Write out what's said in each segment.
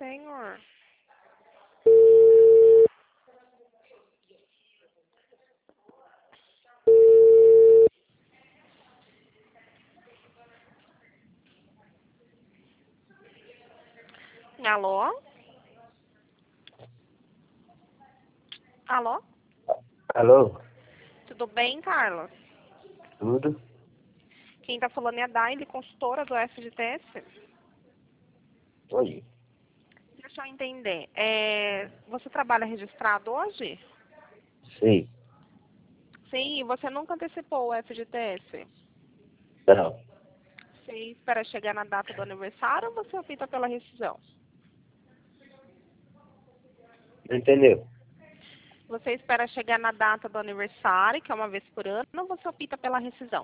Senhor. Alô? Alô? Alô? Tudo bem, Carlos? Tudo? Quem tá falando é a Daile, consultora do FGTS. Oi. Deixa eu entender. Você trabalha registrado hoje? Sim. Sim, e você nunca antecipou o FGTS? Não. Você espera chegar na data do aniversário ou você opta pela rescisão? Não entendeu? Você espera chegar na data do aniversário, que é uma vez por ano, ou você opta pela rescisão?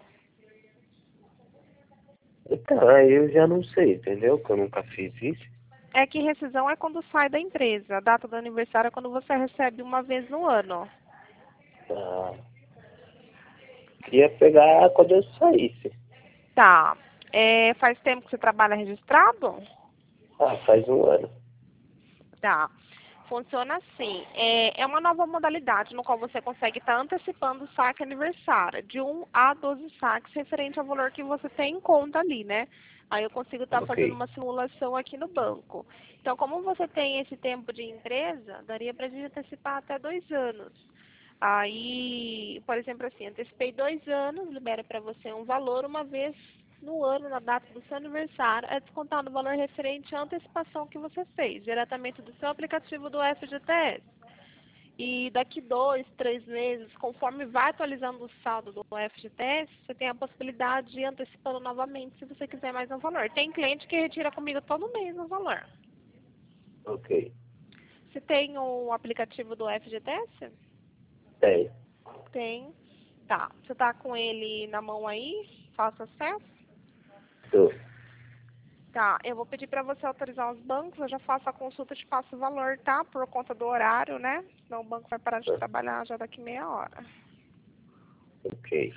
Então, aí eu já não sei, entendeu? Que eu nunca fiz isso. É que rescisão é quando sai da empresa. A data do aniversário é quando você recebe uma vez no ano. Ah, queria pegar quando eu saísse. Tá. Faz tempo que você trabalha registrado? Ah, faz um ano. Tá. Funciona assim. É uma nova modalidade no qual você consegue estar antecipando o saque aniversário, de 1 a 12 saques referente ao valor que você tem em conta ali, né? Aí eu consigo estar fazendo Ok. uma simulação aqui no banco. Então, como você tem esse tempo de empresa, daria para a gente antecipar até 2 anos. Aí, por exemplo, assim, antecipei 2 anos, libera para você um valor uma vez no ano, na data do seu aniversário, é descontado o valor referente à antecipação que você fez, diretamente do seu aplicativo do FGTS. E daqui 2, 3 meses, conforme vai atualizando o saldo do FGTS, você tem a possibilidade de ir antecipando novamente, se você quiser mais um valor. Tem cliente que retira comigo todo mês um valor. Ok. Você tem o aplicativo do FGTS? Tem. Tem. Tá. Você tá com ele na mão aí? Faça acesso? Tô. Tá, eu vou pedir para você autorizar os bancos, eu já faço a consulta e te passo o valor, tá? Por conta do horário, né? Senão o banco vai parar de Ah, trabalhar já daqui meia hora. ok.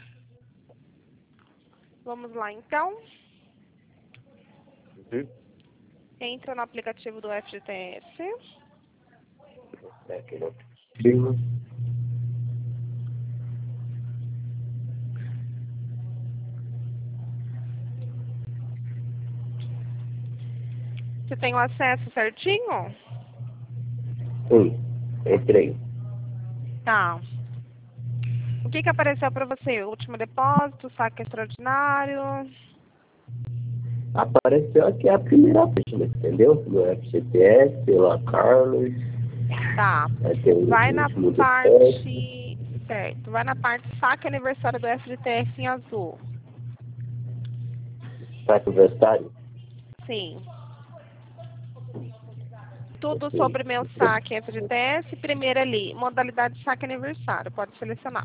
Vamos lá, então. Uhum. Entra no aplicativo do FGTS. É aqui no aplicativo. Você tem o acesso certinho? Sim. Entrei. Tá. O que apareceu para você? O último depósito, saque extraordinário? Apareceu aqui a primeira página, entendeu? No FGTS, pela Carlos. Tá. Aí tem o Vai na último depósito. parte... Certo. Vai na parte saque aniversário do FGTS em azul. Para aniversário. Sim. Tudo Ok. sobre meu saque FGTS, primeiro ali, modalidade saque aniversário, pode selecionar.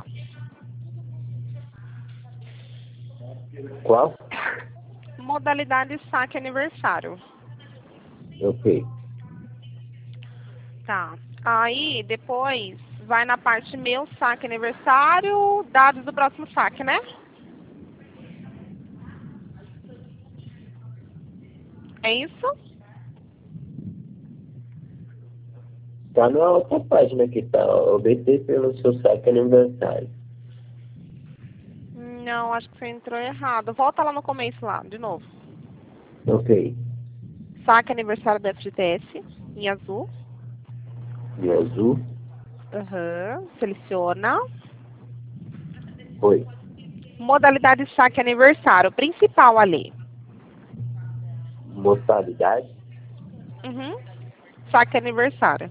Qual? Modalidade saque aniversário. Ok. Tá. Aí, depois, vai na parte meu saque aniversário, dados do próximo saque, né? É isso? Tá na outra página que tá, obter pelo seu saque aniversário. Não, acho que você entrou errado. Volta lá no começo lá, de novo. Ok. Saque aniversário do FGTS, em azul. De azul. Aham. Seleciona. Foi. Modalidade saque aniversário, principal ali. Modalidade. Uhum. Saque aniversário.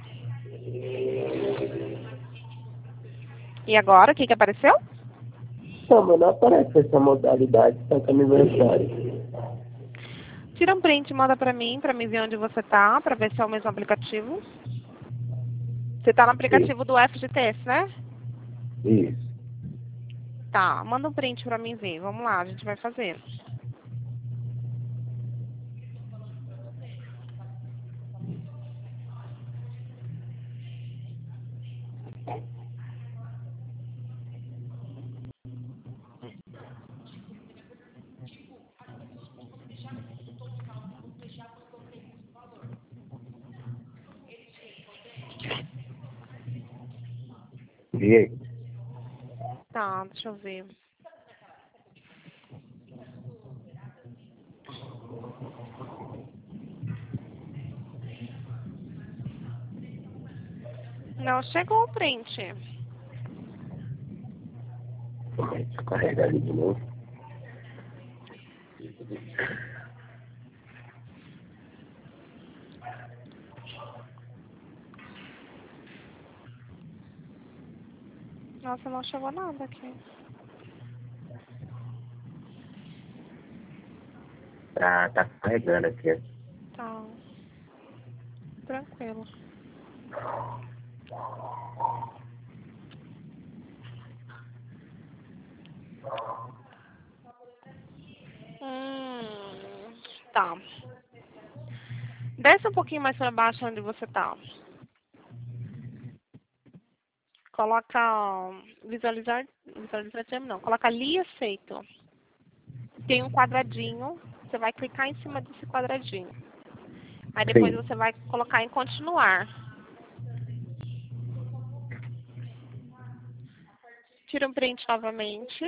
E agora, o que apareceu? Não, mas não aparece essa modalidade saque aniversário. Tira um print e manda pra mim ver onde você tá, pra ver se é o mesmo aplicativo. Você tá no Ok. aplicativo do FGTS, né? Isso. Tá, manda um print pra mim ver. Vamos lá, a gente vai fazer. E aí? Tá, deixa eu ver. Não chegou o print. Deixa eu carregar ali de novo. Nossa, não chegou nada aqui. Tá carregando aqui. Tá. Tranquilo. Tá. Desce um pouquinho mais para baixo onde você tá. Coloca visualizar tema não. Coloca ali aceito. Tem um quadradinho. Você vai clicar em cima desse quadradinho. Aí depois Sim. você vai colocar em continuar. Tira um print novamente.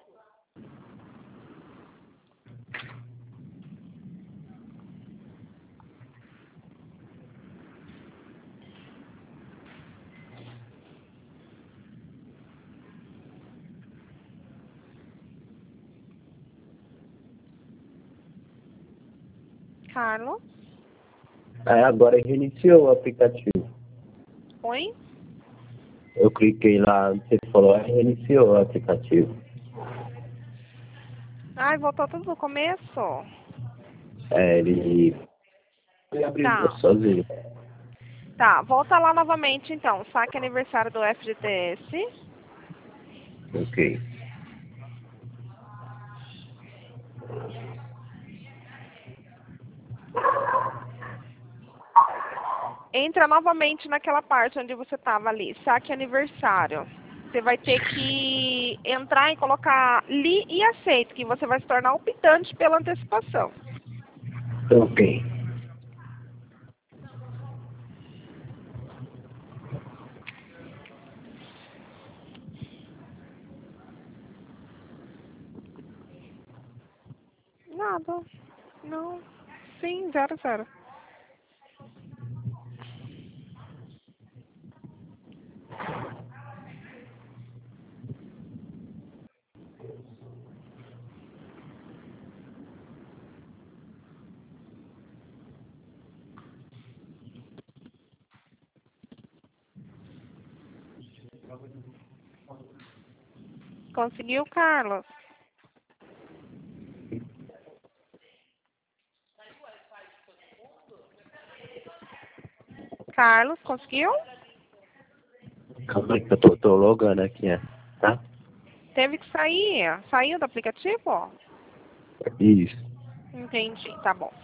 Carlos. Aí agora reiniciou o aplicativo. Oi? Eu cliquei lá, você falou, aí reiniciou o aplicativo. Ai, voltou tudo do começo. Ele abriu Tá. sozinho. Tá, volta lá novamente então. Saque aniversário do FGTS. Ok. Entra novamente naquela parte onde você estava ali, saque aniversário. Você vai ter que entrar e colocar li e aceito, que você vai se tornar optante pela antecipação. Ok. Nada. Não. Sim, 00. Conseguiu, Carlos? Carlos, conseguiu? Calma aí que eu tô logando aqui, tá? Teve que sair. Saiu do aplicativo? Isso. Entendi, tá bom.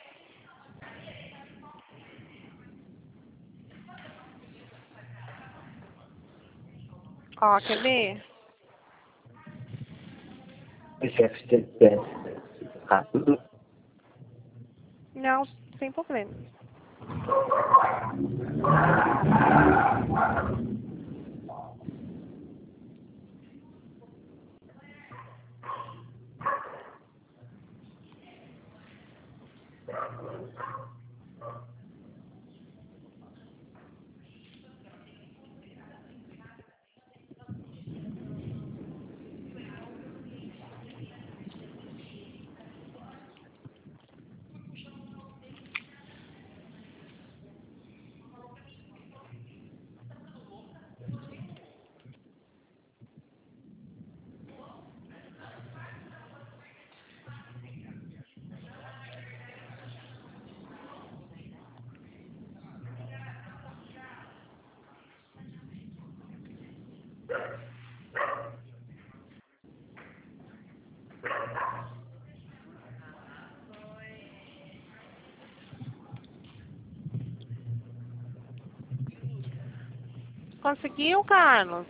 Ó, quer ver? Esse FTP rápido. Não, sem problema. Conseguiu, Carlos?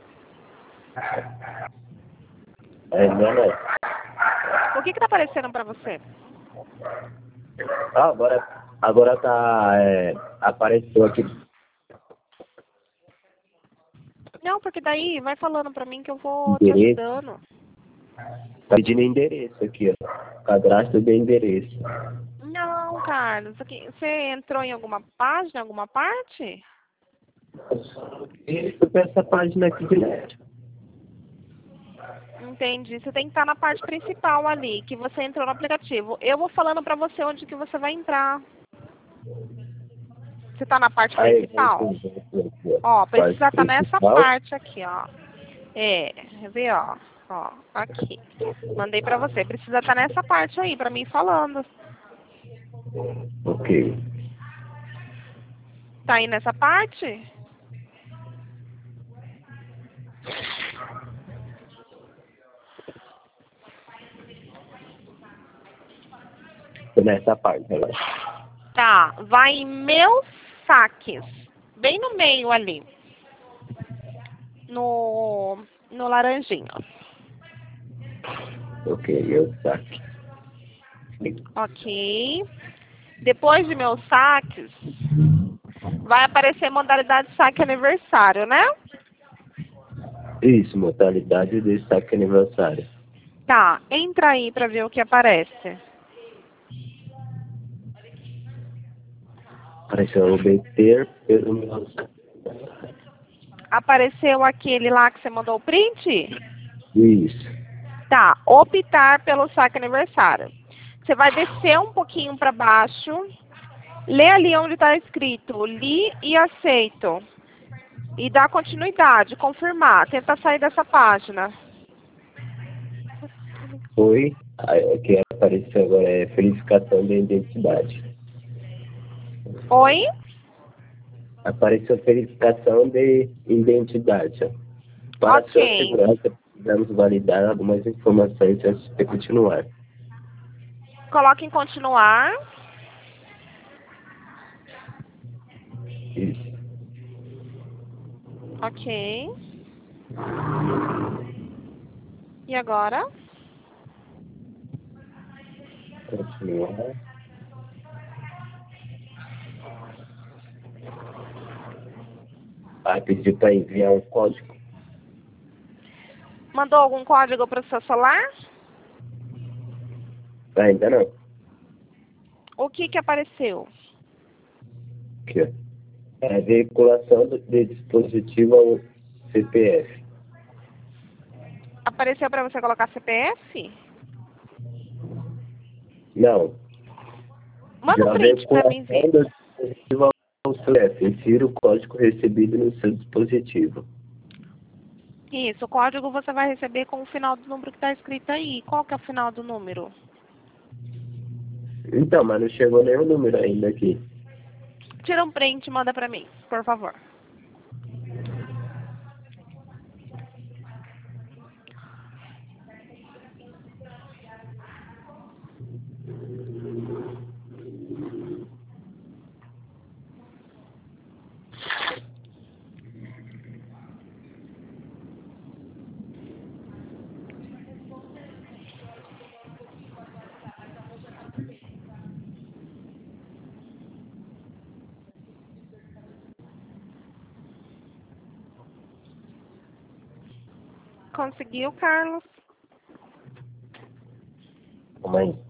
Não, não. O que tá aparecendo pra você? Ah, agora tá, apareceu aqui. Não, porque daí vai falando pra mim que eu vou te Endereço? ajudando. Tá pedindo endereço aqui, ó. Cadastro de endereço. Não, Carlos, aqui, você entrou em alguma página, alguma parte? E fui pra essa página aqui direto. Entendi. Você tem que estar na parte principal ali, que você entrou no aplicativo. Eu vou falando pra você onde que você vai entrar. Você tá na parte Aí, principal? aqui, ó. Ó, Parte precisa estar nessa principal. parte aqui, ó. É, vê, ó. Ó, aqui. Mandei pra você. Precisa estar nessa parte aí, pra mim falando. Ok. Tá aí nessa parte? Tô nessa parte, relaxa. Tá. Vai em meus saques. Bem no meio ali. No laranjinho. Ok, eu saque. Ok. Depois de meus saques, vai aparecer modalidade saque aniversário, né? Isso, modalidade de saque aniversário. Tá. Entra aí pra ver o que aparece. Apareceu obter pelo meu saque. Apareceu aquele lá que você mandou o print? Isso. Tá. Optar pelo saque aniversário. Você vai descer um pouquinho para baixo. Lê ali onde está escrito li e aceito. E dá continuidade, confirmar. Tenta sair dessa página. Foi. Aí, o que apareceu agora é verificação da identidade. Oi? Apareceu verificação de identidade. Ó. Para sua Ok. segurança, precisamos validar algumas informações antes de continuar. Coloque em continuar. Isso. Ok. E agora? Continuar. Vai pedir para enviar um código. Mandou algum código para o seu celular? Ainda não. O que que apareceu? Aqui, ó. É a veiculação de dispositivo ao CPF. Apareceu para você colocar CPF? Não. Manda um Já a print para mim ver. veiculação do dispositivo ao CPF. Insira o código recebido no seu dispositivo. Isso, o código você vai receber com o final do número que está escrito aí. Qual que é o final do número? Então, mas não chegou nenhum número ainda aqui. Tira um print e manda para mim, por favor. Conseguiu, Carlos? Calma aí.